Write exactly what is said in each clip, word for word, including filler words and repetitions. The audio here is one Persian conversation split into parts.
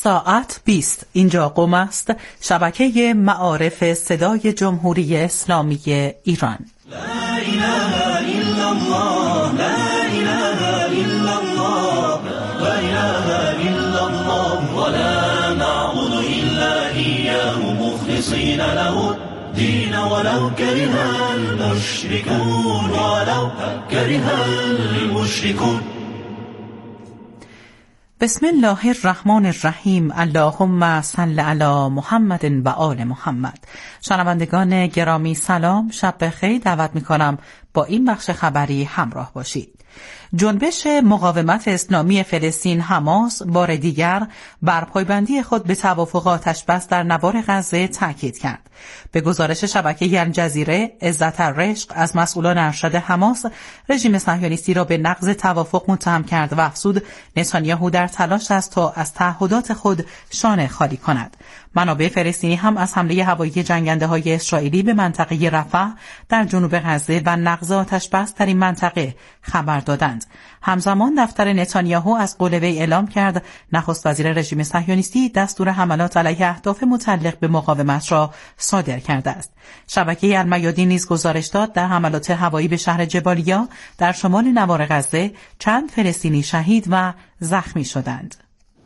ساعت بیست. اینجا قم است، شبکه معارف صدای جمهوری اسلامی ایران. لا اله الا الله، لا اله الا الله، لا اله الا الله، ولا نعبد الا اياه مخلصين له الدين ولو كره المشركون، ولو كره المشركون. بسم الله الرحمن الرحیم. اللهم صل علی محمد و آل محمد. شنوندگان گرامی سلام، شب بخیر. دعوت میکنم با این بخش خبری همراه باشید. جنبش مقاومت اسلامی فلسطین حماس بار دیگر بر پایبندی خود به توافق آتش‌بس در نوار غزه تاکید کرد. به گزارش شبکه الجزیره، عزت الرشق از مسئولان ارشد حماس رژیم صهیونیستی را به نقض توافق متهم کرد و افزود نتانیاهو در تلاش است تا از تعهدات خود شانه خالی کند. منابع فلسطینی هم از حمله هوایی جنگنده‌های اسرائیلی به منطقه رفح در جنوب غزه و نقض آتش‌بس در این منطقه خبر دادند. همزمان دفتر نتانیاهو از قول وی اعلام کرد نخست وزیر رژیم صهیونیستی دستور حملات علیه اهداف متعلق به مقاومت را صادر کرده است. شبکه المیادین نیز گزارش داد در حملات هوایی به شهر جبالیا در شمال نوار غزه چند فلسطینی شهید و زخمی شدند.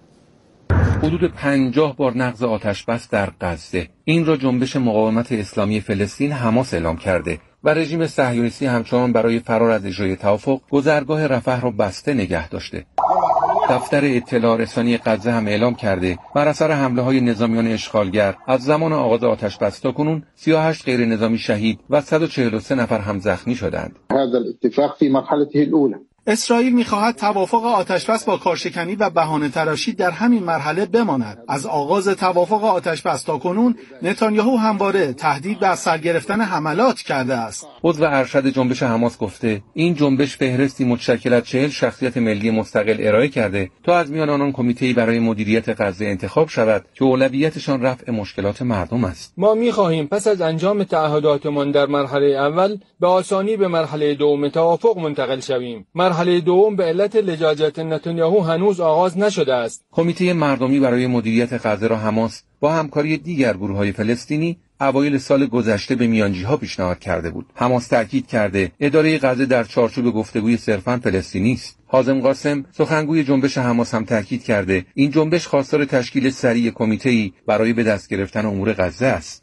حدود پنجاه بار نقض آتش‌بس در غزه. این را جنبش مقاومت اسلامی فلسطین حماس اعلام کرده و رژیم صهیونیستی همچنان برای فرار از اجرای توافق گذرگاه رفح را بسته نگه داشته. دفتر اطلاع رسانی غزه هم اعلام کرده بر اثر حمله‌های نظامیان اشغالگر از زمان آغاز آتش‌بس تاکنون سی و هشت غیر نظامی شهید و صد و چهل و سه نفر هم زخمی شدند. هذا الاتفاق في مرحلته الاولى. اسرائیل می‌خواهد توافق آتش‌بس با کارشکنی و بهانه تراشی در همین مرحله بماند. از آغاز توافق آتش‌بس تاکنون نتانیاهو همواره تهدید به از سر گرفتن حملات کرده است. عضو ارشد جنبش حماس گفته این جنبش فهرستی متشکل از چهل شخصیت ملی مستقل ارائه کرده تا از میان آنان کمیته‌ای برای مدیریت غزه انتخاب شود که اولویتشان رفع مشکلات مردم است. ما می‌خواهیم پس از انجام تعهداتمان در مرحله اول به آسانی به مرحله دوم توافق منتقل شویم. مرحله دوم به علت لجاجت نتانیاهو هنوز آغاز نشده است. کمیته مردمی برای مدیریت غزه را حماس با همکاری دیگر گروه‌های فلسطینی اوایل سال گذشته به میانجی‌ها پیشنهاد کرده بود. حماس تاکید کرده اداره غزه در چارچوب گفتگوی صرفاً فلسطینی است. حازم قاسم سخنگوی جنبش حماس هم تاکید کرده این جنبش خواستار تشکیل سریع کمیته‌ای برای به دست گرفتن امور غزه است.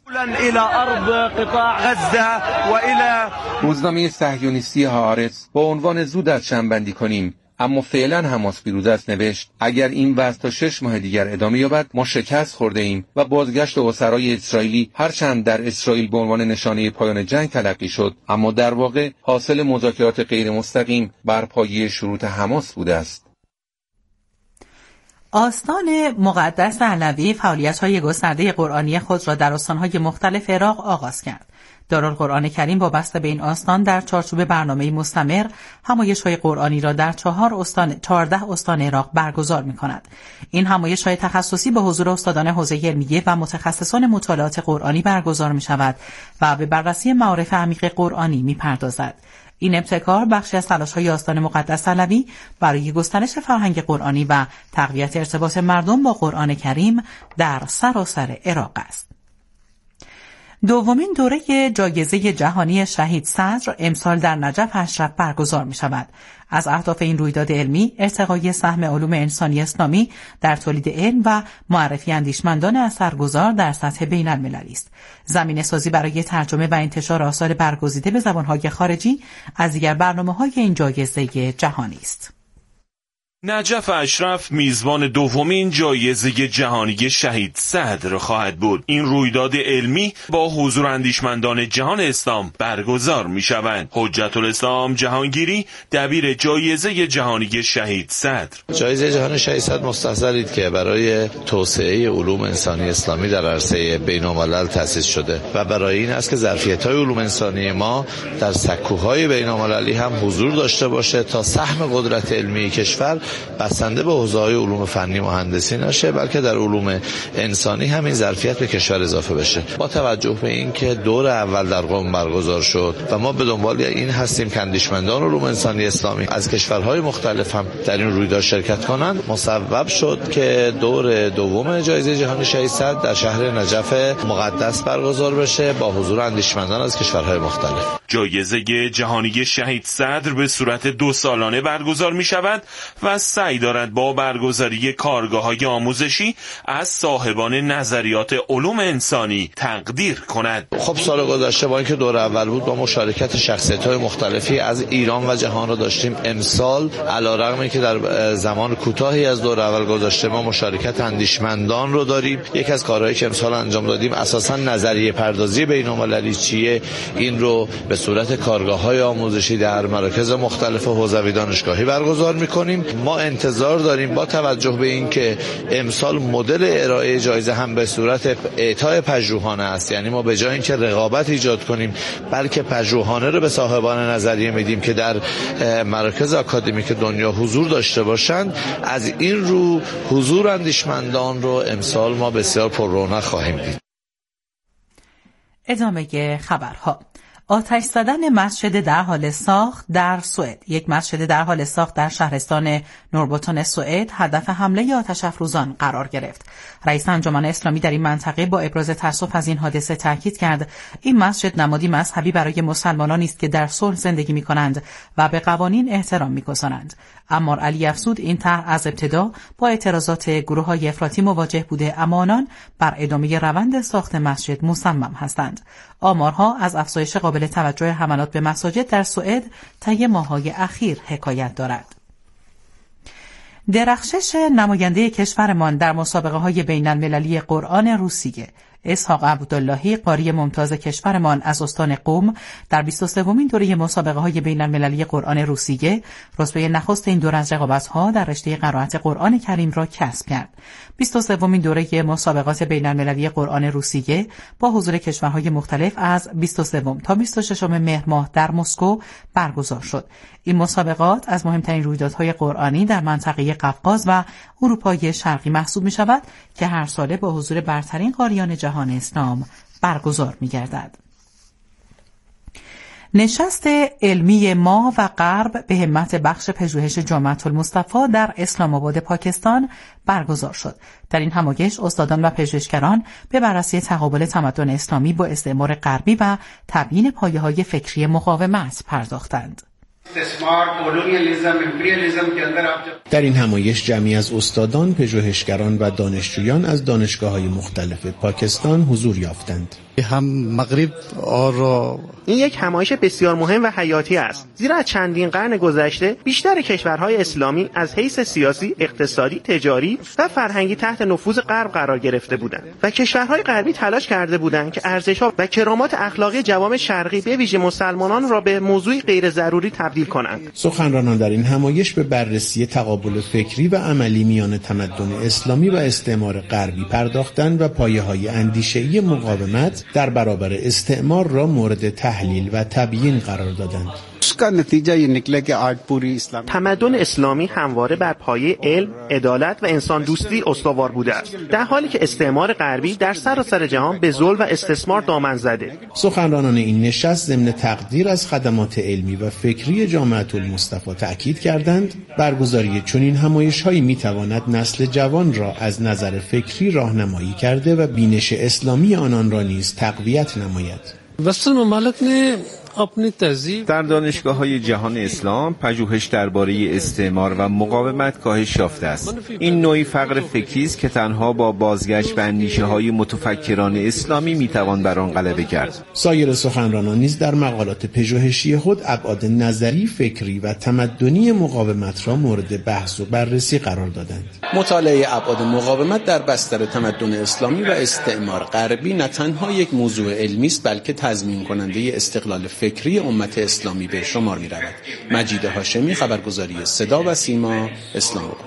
روزنامه صهیونیستی هآرتز با عنوان زود از جمع‌بندی کنیم اما فعلا حماس پیروز است نوشت اگر این وضع تا شش ماه دیگر ادامه یابد ما شکست خورده ایم و بازگشت اسرای اسرائیلی هرچند در اسرائیل به عنوان نشانه پایان جنگ تلقی شد اما در واقع حاصل مذاکرات غیر مستقیم بر پایه شروط حماس بوده است. آستان مقدس علوی فعالیت‌های گسترده قرآنی خود را در استان‌های مختلف عراق آغاز کرد. دارالقرآن کریم وابسته به این آستان در چارچوب برنامه مستمر همایش‌های قرآنی را در چهار استان چهارده استان عراق برگزار می‌کند. این همایش‌های تخصصی به حضور استادان حوزه علمیه و متخصصان مطالعات قرآنی برگزار می‌شود و به بررسی معارف عمیق قرآنی می‌پردازد. این ابتکار بخشی از تلاش‌های آستان مقدس علوی برای گسترش فرهنگ قرآنی و تقویت ارتباط مردم با قرآن کریم در سراسر عراق است. دومین دوره جایزه جهانی شهید صدر امسال در نجف اشرف برگزار می شود. از اهداف این رویداد علمی ارتقای سهم علوم انسانی اسلامی در تولید علم و معرفی اندیشمندان اثرگذار در سطح بین المللی است. زمینه سازی برای ترجمه و انتشار آثار برگزیده به زبانهای خارجی از دیگر برنامه‌های این جایزه جهانی است. نجف اشرف میزبان دومین جایزه جهانی شهید صدر خواهد بود. این رویداد علمی با حضور اندیشمندان جهان اسلام برگزار می شوند. حجت الاسلام جهانگیری دبیر جایزه جهانی شهید صدر: جایزه جهانی شهید صدر مستحضرید که برای توسعه علوم انسانی اسلامی در عرصه بین‌الملل تأسیس شده و برای این است که ظرفیت‌های علوم انسانی ما در سکوهای بین‌المللی هم حضور داشته باشه تا سهم قدرت علمی کشور بسنده به حوزه‌های علوم فنی مهندسی نشه، بلکه در علوم انسانی همین ظرفیت به کشور اضافه بشه. با توجه به اینکه دور اول در قم برگزار شد و ما به دنبال این هستیم که اندیشمندان علوم انسانی اسلامی از کشورهای مختلف هم در این رویداد شرکت کنند، مصوب شد که دور دوم جایزه جهانی شهید صدر در شهر نجف مقدس برگزار بشه با حضور اندیشمندان از کشورهای مختلف. جایزه جهانی شهید صدر به صورت دو سالانه برگزار می شود و سعی دارد با برگزاری کارگاه‌های آموزشی از صاحبان نظریات علوم انسانی تقدیر کند. خب سال گذشته با اینکه دور اول بود با مشارکت شخصیت‌های مختلفی از ایران و جهان را داشتیم. امسال علیرغم اینکه در زمان کوتاهی از دور اول گذشته ما مشارکت اندیشمندان رو داریم، یک از کارهایی که امسال انجام دادیم اساساً نظریه پردازی بین‌المللی چیه، این رو به صورت کارگاه‌های آموزشی در مراکز مختلف حوزوی دانشگاهی برگزار می‌کنیم. ما انتظار داریم با توجه به اینکه امسال مدل ارائه جایزه هم به صورت اعطای پژوهانه است، یعنی ما به جای اینکه رقابت ایجاد کنیم بلکه پژوهانه رو به صاحبان نظریه میدیم که در مراکز آکادمیک دنیا حضور داشته باشند، از این رو حضور اندیشمندان رو امسال ما بسیار پر رونق خواهیم دید. ادامه خبرها. آتش زدن مسجد در حال ساخت در سوئد. یک مسجد در حال ساخت در شهرستان نوربوتون سوئد هدف حمله آتش افروزان قرار گرفت. رئیس انجمن اسلامی در این منطقه با ابراز تأسف از این حادثه تاکید کرد این مسجد نمادی مذهبی برای مسلمانانی است که در صلح زندگی می‌کنند و به قوانین احترام می‌گذارند. عمار علی افزود این طرح از ابتدا با اعتراضات گروه‌های افراطی مواجه بوده، اما آنان بر ادامه روند ساخت مسجد مصمم هستند. آمارها از افزایش قابل توجه حملات به مساجد در سوئد طی ماه‌های اخیر حکایت دارد. درخشش نماینده کشورمان در مسابقه‌های بین‌المللی قرآن روسیه اسحاق عبداللهی قاری ممتاز کشورمان از استان قم در بیست و سومین دوره مسابقه‌های بین‌المللی قرآن روسیه رتبه نخست این دوره از رقابت‌ها در رشته قرائت قرآن کریم را کسب کرد. بیست و سومین دوره مسابقات بین‌المللی قرآن روسیه با حضور کشورهای مختلف از بیست و سوم تا بیست و ششم مهر ماه در مسکو برگزار شد. این مسابقات از مهمترین رویدادهای قرآنی در منطقه قفقاز و اروپای شرقی محسوب می‌شود که هر ساله با حضور برترین قاریان جهان اسلام برگزار می‌گردد. نشست علمی ما و غرب به همت بخش پژوهش جامعة المصطفی در اسلام آباد پاکستان برگزار شد. در این همایش استادان و پژوهشگران به بررسی تقابل تمدن اسلامی با استعمار غربی و تبیین پایه‌های فکری مقاومت پرداختند. در این همایش جمعی از استادان، پژوهشگران و دانشجویان از دانشگاه‌های مختلف پاکستان حضور یافتند. هم مغرب اور این یک همایش بسیار مهم و حیاتی است، زیرا از چندین قرن گذشته بیشتر کشورهای اسلامی از حیث سیاسی، اقتصادی، تجاری و فرهنگی تحت نفوذ غرب قرار گرفته بودند و کشورهای غربی تلاش کرده بودند که ارزش‌ها و کرامات اخلاقی جوامع شرقی به ویژه مسلمانان را به موضوعی غیر ضروری تبدیل کنند. سخنرانان در این همایش به بررسی تقابل فکری و عملی میان تمدن اسلامی و استعمار غربی پرداختند و پایه‌های اندیشه‌ای مقاومت در برابر استعمار را مورد تحلیل و تبیین قرار دادند. تمدن اسلامی همواره بر پایه علم، عدالت و انسان دوستی استوار بوده است، در حالی که استعمار غربی در سراسر جهان به ظلم و استثمار دامن زده. سخنرانان این نشست ضمن تقدیر از خدمات علمی و فکری جامعة المصطفی تأکید کردند برگزاری چنین همایش‌هایی می‌تواند نسل جوان را از نظر فکری راهنمایی کرده و بینش اسلامی آنان را نیز تقویت نماید. وسط ممالک نه در دانشگاه‌های جهان اسلام پژوهش درباره استعمار و مقاومت کاهش یافته است. این نوعی فقر فکری است که تنها با بازگشت به اندیشه‌های متفکران اسلامی میتوان بر آن غلبه کرد. سایر سخنرانان نیز در مقالات پژوهشی خود ابعاد نظری، فکری و تمدنی مقاومت را مورد بحث و بررسی قرار دادند. مطالعه ابعاد مقاومت در بستر تمدن اسلامی و استعمار غربی نه تنها یک موضوع علمی است بلکه تضمین کننده استقلال فکری امت اسلامی به شمار می رود. مجید هاشمی، خبرگزاری صدا و سیما، اسلام آباد.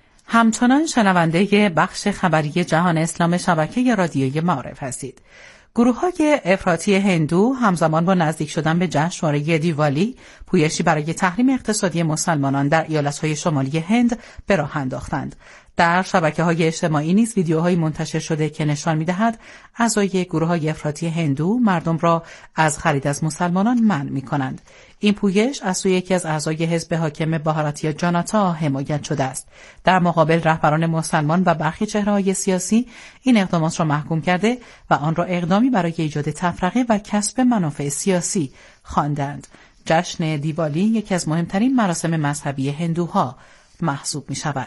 همچنان شنونده بخش خبری جهان اسلام شبکه رادیویی معارف هستید. گروه‌های افراطی هندو همزمان با نزدیک شدن به جشنواره دیوالی پویشی برای تحریم اقتصادی مسلمانان در ایالت‌های شمالی هند به راه انداختند. در شبکه‌های اجتماعی نیز ویدیوهایی منتشر شده که نشان می‌دهد اعضای گروه‌های افراطی هندو مردم را از خرید از مسلمانان منع می‌کنند. این پویش از سوی یکی از اعضای حزب حاکم بهاراتیا جاناتا حمایت شده است. در مقابل رهبران مسلمان و برخی چهره‌های سیاسی این اقدامات را محکوم کرده و آن را اقدامی برای ایجاد تفرقه و کسب منافع سیاسی خواندند. جشن دیوالی یکی از مهمترین مراسم مذهبی هندوها محسوب می‌شود.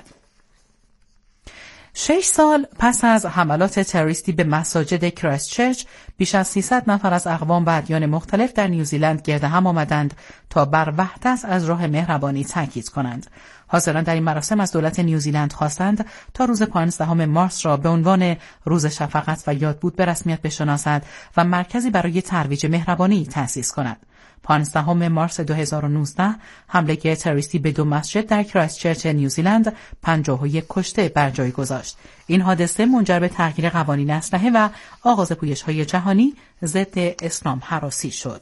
شش سال پس از حملات تروریستی به مساجد کرایستچرچ، بیش از سیصد نفر از اقوام و ادیان مختلف در نیوزیلند گرد هم آمدند تا بر وحدت از راه مهربانی تاکید کنند. حاضران در این مراسم از دولت نیوزیلند خواستند تا روز پانزدهم مارس را به عنوان روز شفقت و یادبود به رسمیت بشناسد و مرکزی برای ترویج مهربانی تأسیس کند. پانزدهم مارس دو هزار و نوزده حمله تروریستی به دو مسجد در کرایستچرچ نیوزیلند پنجاه و یک کشته بر جای گذاشت. این حادثه منجر به تغییر قوانین اسلحه و آغاز پویش‌های جهانی ضد اسلام هراسی شد.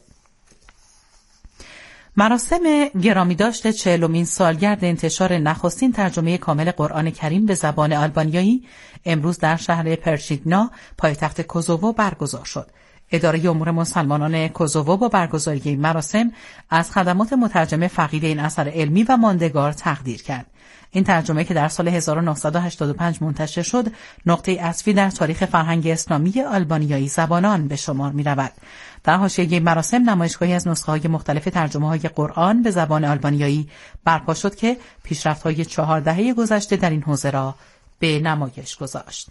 مراسم گرامی داشته چهلمین سالگرد انتشار نخستین ترجمه کامل قرآن کریم به زبان آلبانیایی امروز در شهر پرشیگنا پایتخت کوزوو برگزار شد. اداره امور مسلمانان کوزوو با برگزاری این مراسم از خدمات مترجم فقید این اثر علمی و ماندگار تقدیر کرد. این ترجمه که در سال هزار و نهصد و هشتاد و پنج منتشر شد، نقطه عطفی در تاریخ فرهنگ اسلامی آلبانیایی زبانان به شمار می رود. در حاشیه این مراسم نمایشگاهی از نسخه‌های مختلف ترجمه‌های قرآن به زبان آلبانیایی برپا شد که پیشرفت‌های چهار دهه گذشته در این حوزه را به نمایش گذاشت.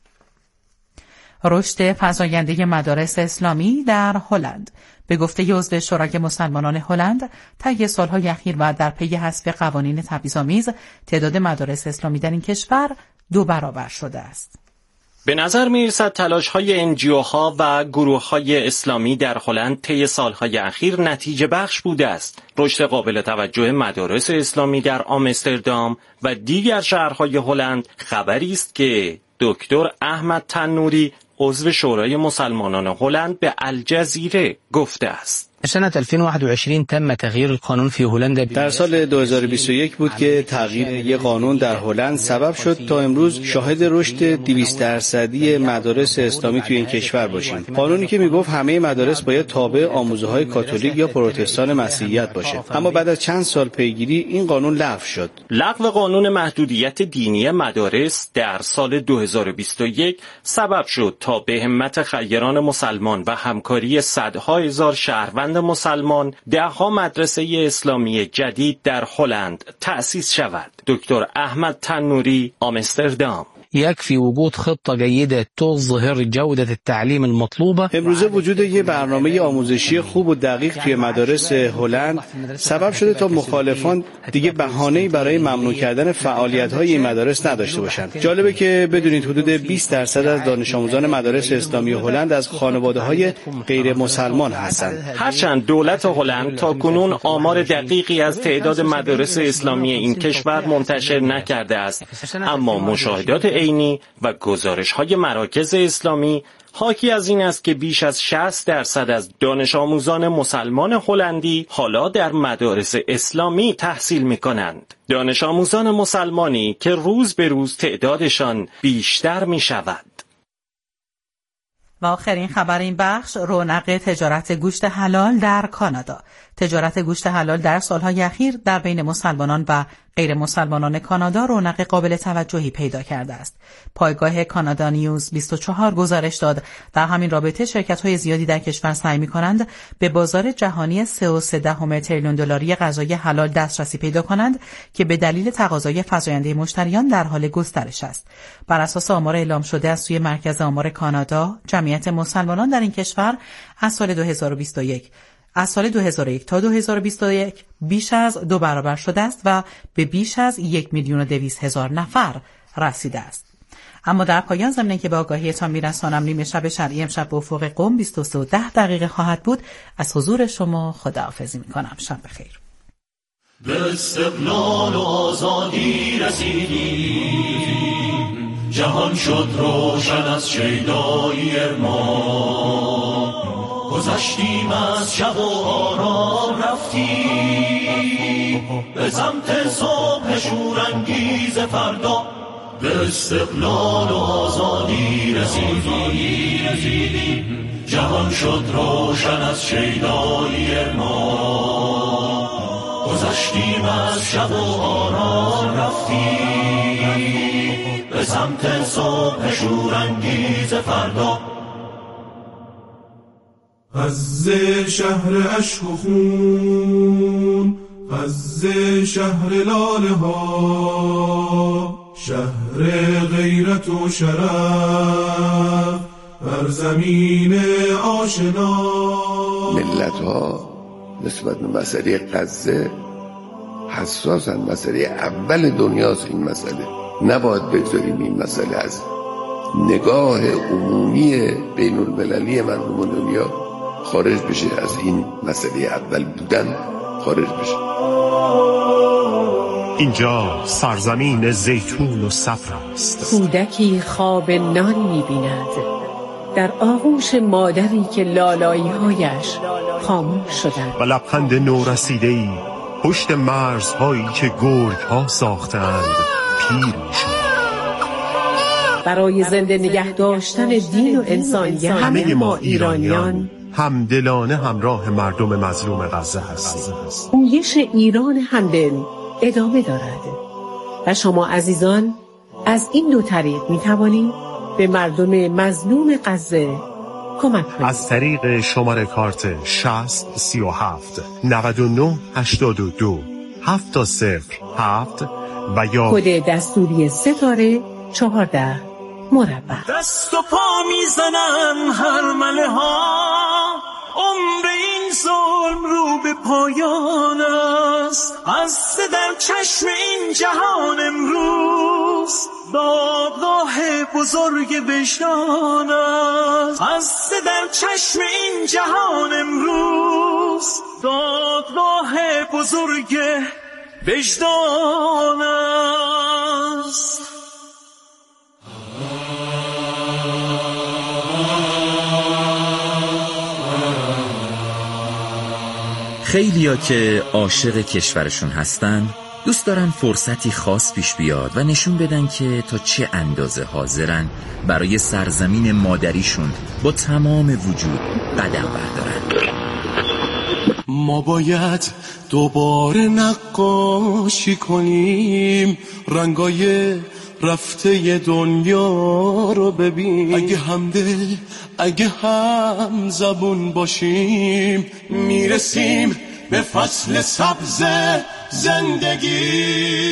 رشد فزاینده مدارس اسلامی در هلند. به گفته عضو شورای مسلمانان هلند، طی سالهای اخیر و در پی حذف قوانین تبعیض‌آمیز تعداد مدارس اسلامی در این کشور دو برابر شده است. به نظر می‌رسد تلاش‌های انجیوها و گروه‌های اسلامی در هلند طی سالهای اخیر نتیجه بخش بوده است. رشد قابل توجه مدارس اسلامی در آمستردام و دیگر شهرهای هلند خبری است که دکتر احمد تنوری عضو شورای مسلمانان هلند به الجزیره گفته است. سنة ألفين وواحد وعشرين تم تغییر القانون في هلندا. در سال دو هزار و بیست و یک بود که تغییر یک قانون در هلند سبب شد تا امروز شاهد رشد دویست درصدی مدارس اسلامی توی این کشور باشیم. قانونی که میگفت همه مدارس باید تابع آموزه‌های کاتولیک یا پروتستان مسیحیت باشه، اما بعد از چند سال پیگیری این قانون لغو شد. لغو قانون محدودیت دینی مدارس در سال دو هزار و بیست و یک سبب شد تا به همت خیران مسلمان و همکاری صدها هزار شهروند مسلمان دهها مدرسه اسلامی جدید در هلند تأسیس شود. دکتر احمد تنوری، آمستردام. يكفي وجود خطة جيدة تظهر جودة التعليم المطلوبة. امروزه وجود یک برنامه آموزشی خوب و دقیق توی مدارس هلند سبب شده تا مخالفان دیگه بهانه‌ای برای ممنوع کردن فعالیت‌های این مدارس نداشته باشند. جالبه که بدونید حدود بیست درصد از دانش آموزان مدارس اسلامی هلند از خانواده‌های غیر مسلمان هستند. هرچند دولت هلند تاکنون آمار دقیقی از تعداد مدارس اسلامی این کشور منتشر نکرده است، اما مشاهدات عینی و گزارش‌های مراکز اسلامی حاکی از این است که بیش از شصت درصد از دانش آموزان مسلمان هلندی حالا در مدارس اسلامی تحصیل می‌کنند. دانش آموزان مسلمانی که روز به روز تعدادشان بیشتر می‌شود. و آخرین خبر این بخش، رونق تجارت گوشت حلال در کانادا. تجارت گوشت حلال در سالهای اخیر در بین مسلمانان و غیر مسلمانان کانادا رونق قابل توجهی پیدا کرده است. پایگاه کانادا نیوز بیست و چهار گزارش داد در همین رابطه شرکت‌های زیادی در کشور سعی می‌کنند به بازار جهانی سه و سه دهم تریلیون دلاری غذای حلال دسترسی پیدا کنند که به دلیل تقاضای فزاینده مشتریان در حال گسترش است. بر اساس آمار اعلام شده از سوی مرکز آمار کانادا، جمعیت مسلمانان در این کشور از سال دو هزار و بیست و یک از سال دو هزار و یک تا دو هزار و بیست و یک بیش از دو برابر شده است و به بیش از یک میلیون و دویست هزار نفر رسیده است. اما در پایان ضمن که به آگاهیتان میرسانم نیمه شب شرعی امشب به افق قم بیست و سه و ده دقیقه خواهد بود. از حضور شما خداحافظی میکنم. شب بخیر. به استقلال و آزادی رسیدیم، جهان شد روشن از شیدایی ما، گذشتیم از شب و آرام رفتیم به سمت صبح شورانگیز فردا، به استقلال و آزادی رسیدیم. جهان شد روشن از شیدایی ما، گذشتیم از شب و آرام رفتیم به سمت صبح شورانگیز فردا. غزه شهر عشق و خون، غزه شهر لاله ها، شهر غیرت و شرف بر زمین آشنا. ملت ها نسبت به مسئله غزه حساسن، مسئله اول دنیاست این مسئله. نباید بگذاریم این مسئله از نگاه عمومی بین المللی مردم دنیا خارج بشه، از این مسئله اول بودن خارج بشه. اینجا سرزمین زیتون و صفر است. کودکی خواب نان می‌بیند در آغوش مادری که لالایی‌هایش خاموش شدند و لبخند نورسیده‌ای پشت مرزهایی که گرگ‌ها ساختند پیر می‌شد. برای زنده نگه داشتن دین و انسانیت همه ما ایرانیان همدلانه همراه مردم مظلوم غزه هستیم. گویش ایران همدل ادامه دارد و شما عزیزان از این دو طریق می توانید به مردم مظلوم غزه کمک کنید. از طریق شماره کارت شصت سی و هفت نود و نه هشتاد و دو هفت صفر هفت و یا کد دستوری ستاره چهارده مربع. دست و پا میزنن هرمله ها، عمر این ظلم رو به پایان است. از در چشم این جهان امروز دادگاه بزرگ وجدان است. از در چشم این جهان امروز دادگاه بزرگ وجدان است. خیلیا که عاشق کشورشون هستن دوست دارن فرصتی خاص پیش بیاد و نشون بدن که تا چه اندازه حاضرن برای سرزمین مادریشون با تمام وجود قدم بردارن. ما باید دوباره نقاشی کنیم، رنگای رفته دنیا رو ببین. اگه همدل اگه هم زبون باشیم میرسیم به فصل سبز زندگی.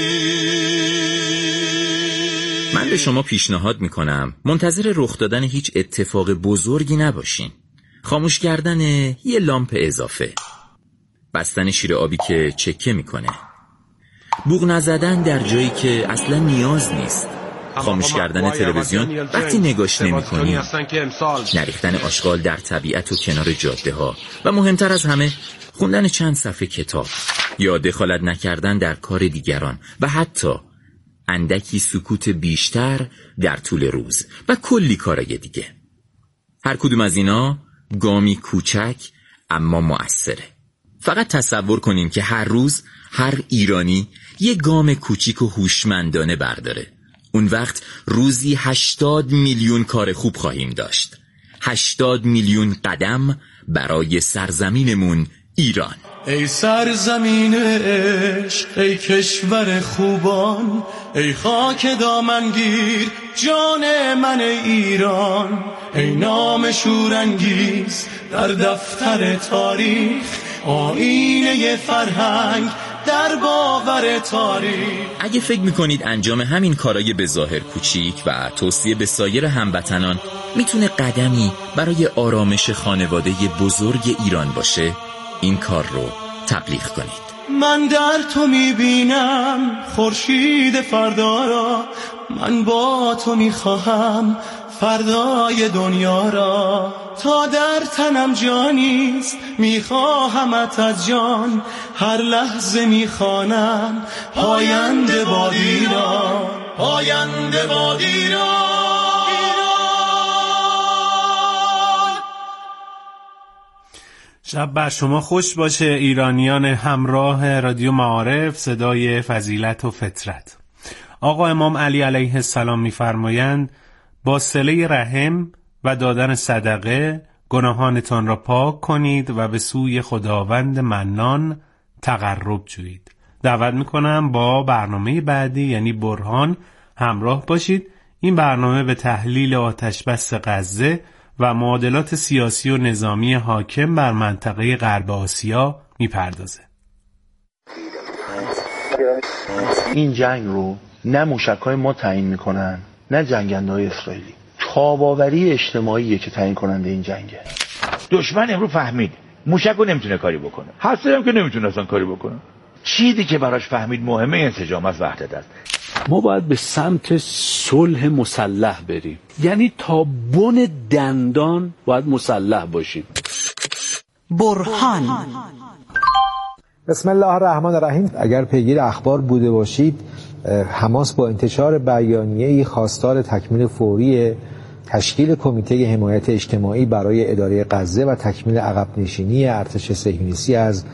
من به شما پیشنهاد میکنم منتظر رخ دادن هیچ اتفاق بزرگی نباشین. خاموش کردن یه لامپ اضافه، بستن شیر آبی که چکه میکنه، بوق نزدن در جایی که اصلا نیاز نیست، خاموش کردن تلویزیون وقتی نگاش نمی‌کنی، نریختن آشغال در طبیعت و کنار جاده ها و مهمتر از همه خوندن چند صفحه کتاب یا دخالت نکردن در کار دیگران و حتی اندکی سکوت بیشتر در طول روز و کلی کارای دیگه. هر کدوم از اینا گامی کوچک اما مؤثره. فقط تصور کنیم که هر روز هر ایرانی یه گام کوچیک و هوشمندانه برداره. اون وقت روزی هشتاد میلیون کار خوب خواهیم داشت. هشتاد میلیون قدم برای سرزمینمون ایران. ای سرزمین عشق، ای کشور خوبان، ای خاک دامنگیر جان من ایران، ای نام شورانگیز در دفتر تاریخ، آینه فرهنگ در باور تاریخ. اگه فکر میکنید انجام همین کارای به ظاهر کوچیک و توصیه به سایر هموطنان میتونه قدمی برای آرامش خانواده بزرگ ایران باشه، این کار رو تبلیغ کنید. من در تو میبینم خورشید فردا را، من با تو میخواهم فردای دنیا را، تا در تنم جانیست میخواهمت از جان، هر لحظه میخوانم پاینده باد ایران، پاینده باد ایران. شب بر شما خوش باشه ایرانیان همراه رادیو معارف، صدای فضیلت و فطرت. آقا امام علی علیه السلام می‌فرمایند با صله رحم و دادن صدقه گناهانتان را پاک کنید و به سوی خداوند منان تقرب جویید. دعوت میکنم با برنامه بعدی یعنی برهان همراه باشید. این برنامه به تحلیل آتش‌بس غزه و معادلات سیاسی و نظامی حاکم بر منطقه غرب آسیا میپردازه. این جنگ رو نه موشک‌های ما تعیین میکنن نه جنگنده‌های اسرائیلی. تاب‌آوری اجتماعیه که تعیین کننده این جنگه. دشمن امروز فهمید موشک رو نمیتونه کاری بکنه، هسته هم که نمیتونه اصلا کاری بکنه. چیزی که براش فهمید مهمه انسجام از وحدت است. ما باید به سمت صلح مسلح بریم، یعنی تا بن دندان باید مسلح باشیم. برهان. بسم الله الرحمن الرحیم. اگر پیگیر اخبار بوده باشید، حماس با انتشار بیانیه‌ای خواستار تکمیل فوری تشکیل کمیته حمایت اجتماعی برای اداره غزه و تکمیل عقب نشینی ارتش صهیونیستی از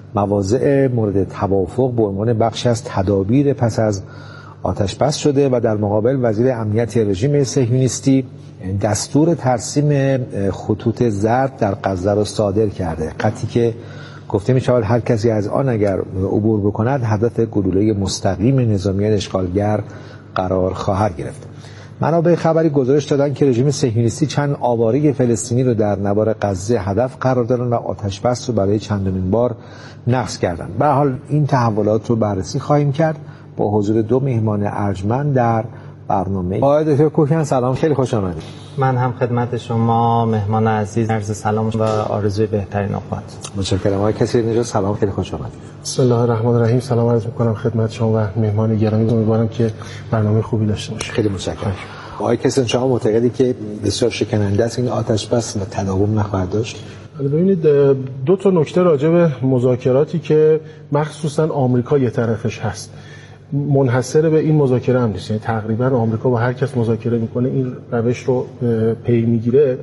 مواضع مورد توافق به عنوان بخشی از تدابیر پس از آتش بس شده و در مقابل وزیر امنیت رژیم صهیونیستی دستور ترسیم خطوط زرد در غزه را صادر کرده. خطی که گفته می شود هر کسی از آن اگر عبور بکند هدف گلوله مستقیم نظامیان اشغالگر قرار خواهد گرفت. منابع خبری گزارش دادند که رژیم صهیونیستی چند آواره فلسطینی رو در نوار غزه هدف قرار دادند و آتش بس رو برای چندمین بار نقض کردند. به هر حال این تحولات رو بررسی خواهیم کرد با حضور دو مهمان ارجمند در برنامه. آقای دکتر کوکن سلام، خیلی خوش آمدید. من هم خدمت شما مهمان عزیز عرض سلام و آرزوی بهترین اوقات. متشکرم. آقای کثیر نژاد سلام، خیلی خوش آمدید. بسم الله الرحمن الرحیم. سلام عرض می‌کنم خدمت شما و مهمان گرامی. امیدوارم که برنامه خوبی داشته باشید. خیلی متشکرم. آقای کثیر شما معتقدی که بسیار شکننده است این آتش بس و تداوم نخواهد داشت؟ ببینید دو تا نکته راجع به مذاکراتی که مخصوصا آمریکا یه طرفش هست منحصر به این مذاکره هم نیست، یعنی تقریبا آمریکا با هر کس مذاکره میکنه این روش رو پی میگیره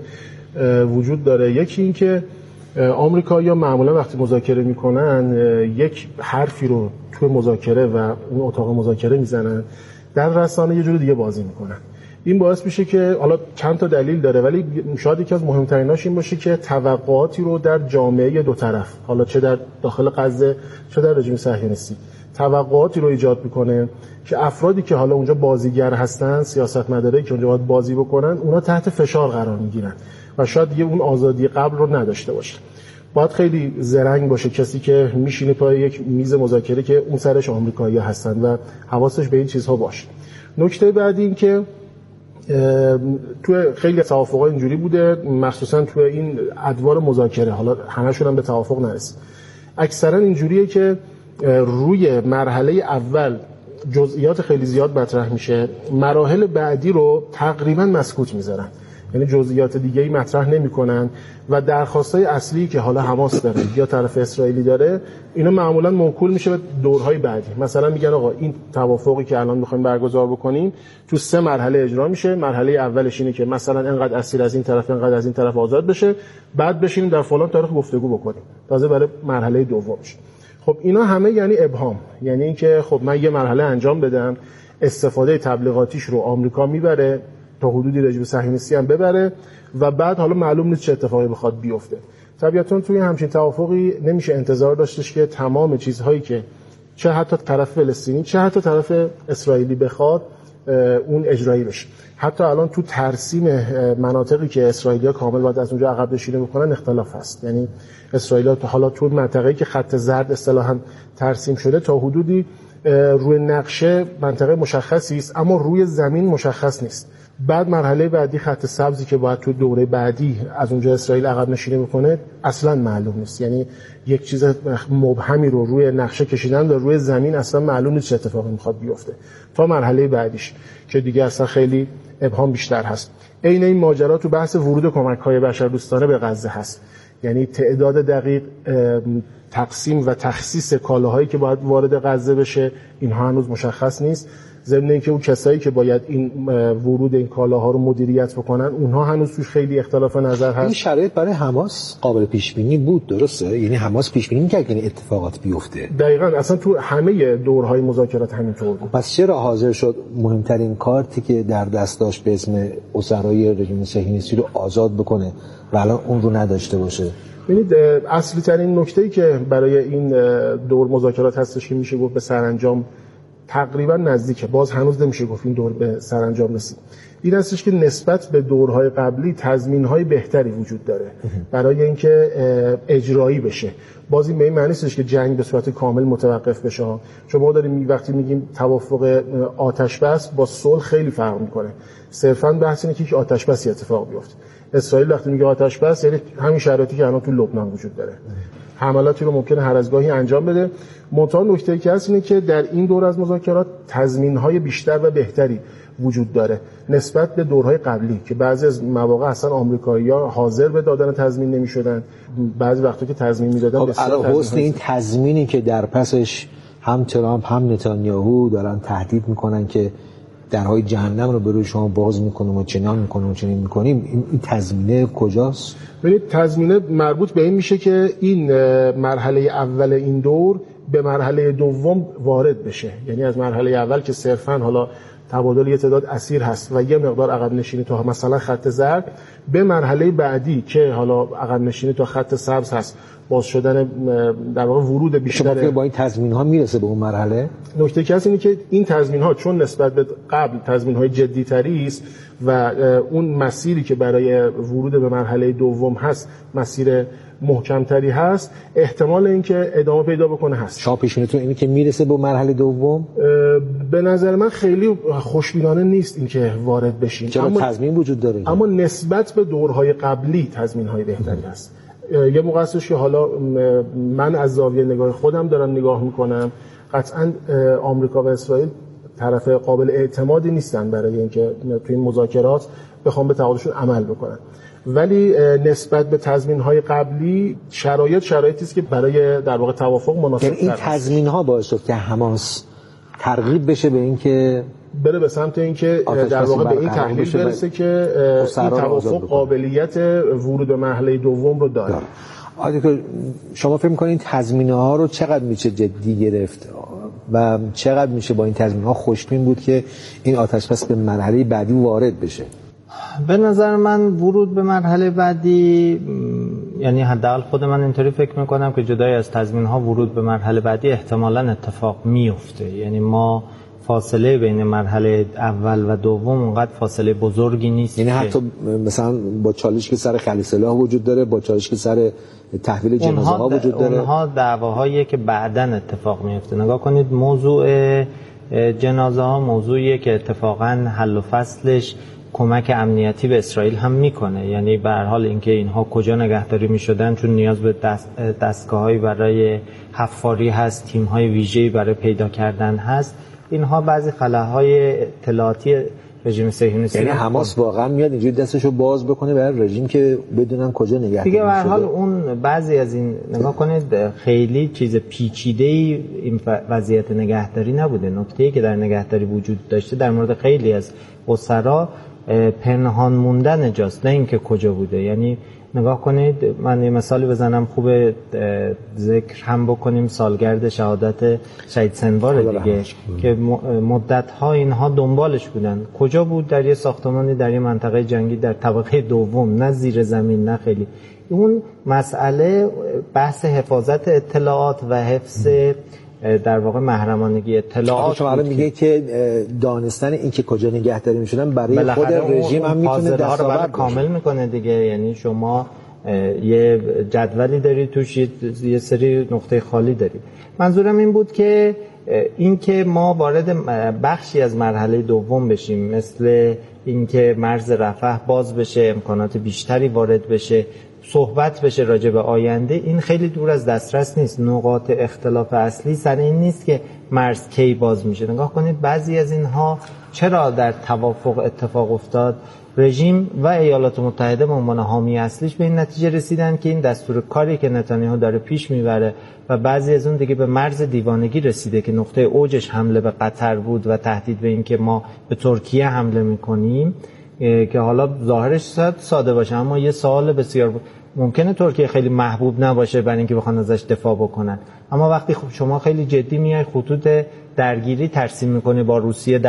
وجود داره. یکی این که آمریکایی‌ها معمولا وقتی مذاکره میکنن یک حرفی رو توی مذاکره و اون اتاق مذاکره میزنن، در رسانه یه جور دیگه بازی میکنن. این باعث میشه که حالا چند تا دلیل داره ولی شاید یکی از مهمتریناش این باشه که توقعاتی رو در جامعه دو طرف، حالا چه در داخل غزه چه در رژیم صهیونیستی، توقعاتی رو ایجاد میکنه که افرادی که حالا اونجا بازیگر هستن، سیاستمدارایی که اونجا باید بازی بکنن، اونا تحت فشار قرار میگیرن و شاید دیگه اون آزادی قبل رو نداشته باشه. باید خیلی زرنگ باشه کسی که میشینه پای یک میز مذاکره که اون سرش آمریکایی‌ها هستن و حواسش به این چیزها باشه. نکته بعدی این که تو خیلی توافق‌ها اینجوری بوده، مخصوصا تو این ادوار مذاکره، حالا همه‌شون هم به توافق نرسید، اکثرا اینجوریه که روی مرحله اول جزئیات خیلی زیاد مطرح میشه، مراحل بعدی رو تقریبا مسکوت میذارن، یعنی جزئیات دیگه ای مطرح نمیکنن و درخواستای اصلی که حالا حماس داره یا طرف اسرائیلی داره اینا معمولا موکول میشه به دورهای بعدی. مثلا میگن آقا این توافقی که الان میخوایم برگزار بکنیم تو سه مرحله اجرا میشه، مرحله اولش اینه که مثلا انقدر اسیر از این طرف انقدر از این طرف آزاد بشه، بعد بشینیم در فلان تاریخ گفتگو بکنیم، تازه برای مرحله دومش. خب اینا همه یعنی ابهام، یعنی اینکه خب من یه مرحله انجام بدم، استفاده تبلیغاتیش رو آمریکا میبره تا حدودی رژیم صهیونیستی هم ببره و بعد حالا معلوم نیست چه اتفاقی بخواد بیفته. طبیعتاً توی همچین توافقی نمیشه انتظار داشتش که تمام چیزهایی که چه حتی طرف فلسطینی چه حتی طرف اسرائیلی بخواد اون اجرایی بشه. حتی الان تو ترسیم مناطقی که اسرائیلی‌ها کامل باید از اونجا عقب نشینی بکنن اختلاف هست، یعنی اسرائیلی‌ها حالا تو منطقه‌ای که خط زرد اصطلاحاً ترسیم شده تا حدودی روی نقشه منطقه مشخصی است اما روی زمین مشخص نیست. بعد مرحله بعدی خط سبزی که باید تو دوره بعدی از اونجا اسرائیل عقب نشینی بکنه اصلا معلوم نیست، یعنی یک چیز مبهمی رو روی نقشه کشیدن و روی زمین اصلا معلوم نیست چه اتفاقی میخواد بیفته تا مرحله بعدیش که دیگه اصلا خیلی ابهام بیشتر هست. عین این ماجرا تو بحث ورود کمک‌های بشردوستانه به غزه هست، یعنی تعداد دقیق تقسیم و تخصیص کالاهایی که باید وارد غزه بشه اینها هنوز مشخص نیست. ضمن اینکه اون کسایی که باید این ورود این کالاها رو مدیریت بکنن اونها هنوز توش خیلی اختلاف نظر هست. این شرایط برای حماس قابل پیش بینی بود، درسته؟ یعنی حماس پیش بینی می‌کرد که این اتفاقات بیفته. دقیقاً، اصلا تو همه دورهای مذاکرات همینطور بود. پس چرا حاضر شد مهمترین کارتی که در دست داشت به اسم اسرای رژیم صهیونیستی رو آزاد بکنه و الان اون رو نداشته باشه؟ ببینید اصلی ترین نکته‌ای که برای این دور مذاکرات هستش که میشه گفت به سرانجام تقریبا نزدیکه، باز هنوز نمیشه گفت این دور به سرانجام رسید، این هستش که نسبت به دورهای قبلی تضمین‌های بهتری وجود داره برای اینکه اجرایی بشه. باز این به این معنی نیستش که جنگ به صورت کامل متوقف بشه. شما داریم وقتی میگیم توافق آتش بس با صلح خیلی فرق میکنه. صرفاً بحث اینه که آتش بسی اتفاق بیفته. اسرائیل وقتی میگه آتش بس یعنی همین شرایطی که الان تو لبنان وجود داره، حملاتی رو ممکنه هر از گاهی انجام بده. منتها نکته‌ای که هست اینه که در این دور از مذاکرات تضمین‌های بیشتر و بهتری وجود داره نسبت به دورهای قبلی که بعضی از مواقع اصلا آمریکایی‌ها حاضر به دادن تضمین نمی‌شدن، بعضی وقتا که تضمین می‌دادن بسیار خب حسن این تضمینی که در پسش هم ترامپ هم نتانیاهو دارن تهدید میکنن که درهای جهنم رو به روی شما باز میکنیم و چنان میکنیم و چنین میکنیم، این, این تضمینه کجاست؟ ببینید تضمینه مربوط به این میشه که این مرحله اول این دور به مرحله دوم وارد بشه. یعنی از مرحله اول که صرفاً حالا تبادل یه تعداد اسیر هست و یه مقدار عقب نشینی تا مثلا خط زرد، به مرحله بعدی که حالا عقب نشینی تا خط سبز هست، باز شدن در واقع ورود بیشتر. شما با این تضمین ها میرسه به اون مرحله؟ نکته که هست اینه که این تضمین ها چون نسبت به قبل تضمین های جدی تری است و اون مسیری که برای ورود به مرحله دوم هست مسیر محکمتری هست، احتمال اینکه ادامه پیدا بکنه هست. شما پیشونتون اینه که میرسه به مرحله دوم؟ به نظر من خیلی خوشبینانه نیست اینکه وارد بشین. چرا اما تضمین وجود داره؟ اما نسبت به دورهای قبلی تضمین های بهتری هست. یه موقع هستش که حالا من از زاویه نگاه خودم دارم نگاه میکنم، قطعا آمریکا و اسرائیل طرف قابل اعتمادی نیستن برای اینکه توی این مذاکرات بخوام به تعهدشون عمل بکنن، ولی نسبت به تضمین‌های قبلی شرایط شرایطی است که برای در واقع توافق مناسب یعنی این تضمین‌ها باعث شد که حماس ترغیب بشه به اینکه بره به سمت اینکه در واقع به این تحلیل برسه که این توافق قابلیت ورود به مرحله دوم رو داره. آقای شما فکر می‌کنید تضمین‌ها رو چقدر میشه جدی گرفت و چقدر میشه با این تضمین‌ها خوشبین بود که این آتش‌بس به مرحله بعدی وارد بشه؟ به نظر من ورود به مرحله بعدی، یعنی حداقل خود من اینطوری فکر میکنم که جدای از تضمین ها ورود به مرحله بعدی احتمالاً اتفاق میفته. یعنی ما فاصله بین مرحله اول و دوم اونقدر فاصله بزرگی نیست. یعنی حتی مثلا با چالش که سر خلیل سلاح وجود داره، با چالش که سر تحویل جنازه ها وجود داره، اونها دعواهایی که بعداً اتفاق میفته. نگاه کنید موضوع جنازه ها موضوعیه که اتفاقاً حل و فصلش کمک امنیتی به اسرائیل هم میکنه. یعنی به هر حال اینکه اینها کجا نگهداری میشدن چون نیاز به دست دستگاه‌هایی برای حفاری هست، تیم‌های ویژه‌ای برای پیدا کردن هست، اینها بعضی خلاهای اطلاعاتی رژیم صهیونیستی. یعنی حماس واقعا میاد اینجوری دستشو باز بکنه برای رژیم که بدونن کجا نگهداری میشه. دیگه به هر حال اون بعضی از این نگاه کنید خیلی چیز پیچیده‌ای این وضعیت نگهداری نبوده. نکته‌ای که در نگهداری وجود داشته در مورد خیلی از اسرا پنهان موندن جاست، نه اینکه کجا بوده. یعنی نگاه کنید، من یه مثالی بزنم خوب ذکر هم بکنیم، سالگرد شهادت شهید سنوار دیگه که مدت‌ها اینها دنبالش بودن. کجا بود؟ در یه ساختمانی در یه منطقه جنگی در طبقه دوم، نه زیر زمین، نه خیلی. اون مسئله بحث حفاظت اطلاعات و حفظ در واقع محرمانگی اطلاعات. شما الان میگه که دانستن این که کجا نگهداری میشدن برای خود رژیم هم میتونه دستاورد کامل میکنه دیگه. یعنی شما یه جدولی داری توش یه سری نقطه خالی داری. منظورم این بود که این که ما وارد بخشی از مرحله دوم بشیم، مثل اینکه مرز رفح باز بشه، امکانات بیشتری وارد بشه صحبت بشه راجع به آینده، این خیلی دور از دسترس نیست. نقاط اختلاف اصلی سر این نیست که مرز کی باز میشه. نگاه کنید بعضی از اینها چرا در توافق اتفاق افتاد؟ رژیم و ایالات متحده به عنوان حامی اصلیش به این نتیجه رسیدن که این دستور کاری که نتانیاهو داره پیش میبره و بعضی از اون دیگه به مرز دیوانگی رسیده که نقطه اوجش حمله به قطر بود و تهدید به این که ما به ترکیه حمله میکنیم، که حالا ظاهرش ساده باشه اما یه سوال بسیار ممکنه ترکیه خیلی محبوب نباشه برای اینکه بخوان ازش دفاع بکنن، اما وقتی شما خیلی جدی میای خطوط درگیری ترسیم میکنه با روسیه